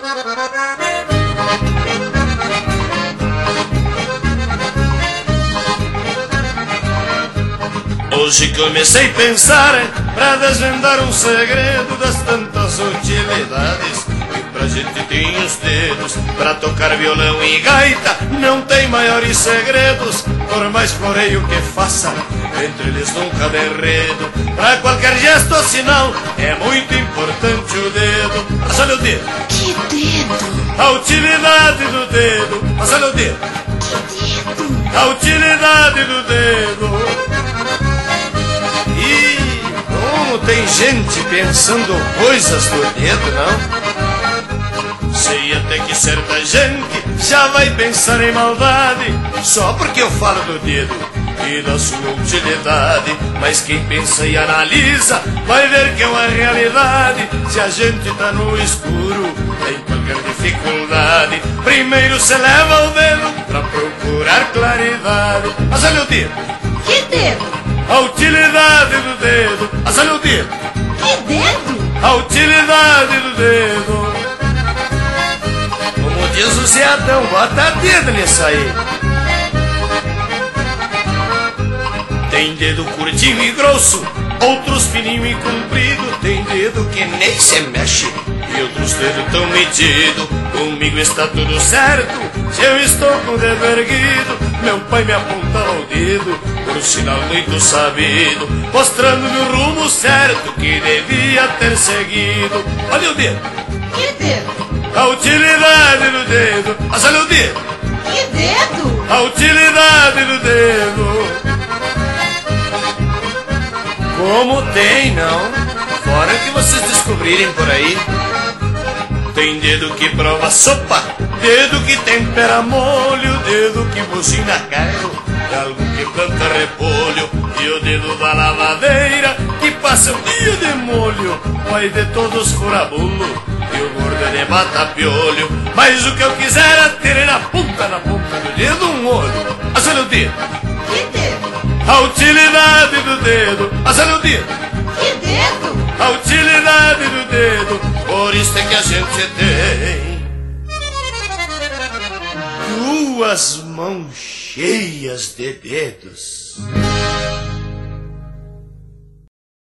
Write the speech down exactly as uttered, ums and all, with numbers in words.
Hoje comecei a pensar pra desvendar um segredo das tantas utilidades que pra gente tem os dedos. Pra tocar violão e gaita não tem maiores segredos, por mais floreio que faça, entre eles nunca dá enredo. Pra qualquer gesto ou sinal é muito importante o dedo. Mas olha o dedo. Que dedo? A utilidade do dedo. Mas olha o dedo. Que dedo? A utilidade do dedo. Como tem gente pensando coisas do dedo, não? Sei até que certa gente já vai pensar em maldade só porque eu falo do dedo e da sua utilidade. Mas quem pensa e analisa vai ver que é uma realidade. Se a gente tá no escuro, tem qualquer dificuldade, primeiro se leva o dedo pra procurar claridade. Mas olha o dedo. Que dedo? A utilidade do dedo. Mas olha o dedo. Que dedo? A utilidade do dedo. Como diz o Zé Adão, bota dedo nisso aí. Tem dedo curtinho e grosso, outros fininho e comprido. Tem dedo que nem se mexe e outros dedos tão medidos. Comigo está tudo certo se eu estou com o dedo erguido. Meu pai me apontava o dedo por sinal muito sabido, mostrando-me o rumo certo que devia ter seguido. Olha o dedo. Que dedo? A utilidade do dedo. Mas olha o dedo. Que dedo? A utilidade do dedo. Como tem, não? Fora que vocês descobrirem por aí. Tem dedo que prova sopa, dedo que tempera molho, dedo que buzina carro, e algo que planta repolho, e o dedo da lavadeira que passa o dia de molho. Vai de todos furabulo e o gordo é de mata-piolho. Mas o que eu quiser é ter na ponta, na ponta do dedo um olho. Mas olha o dedo. Que dedo? A utilidade do dedo. Mas olha o dedo. Que dedo? A utilidade do dedo. Por isso é que a gente tem duas mãos cheias de dedos.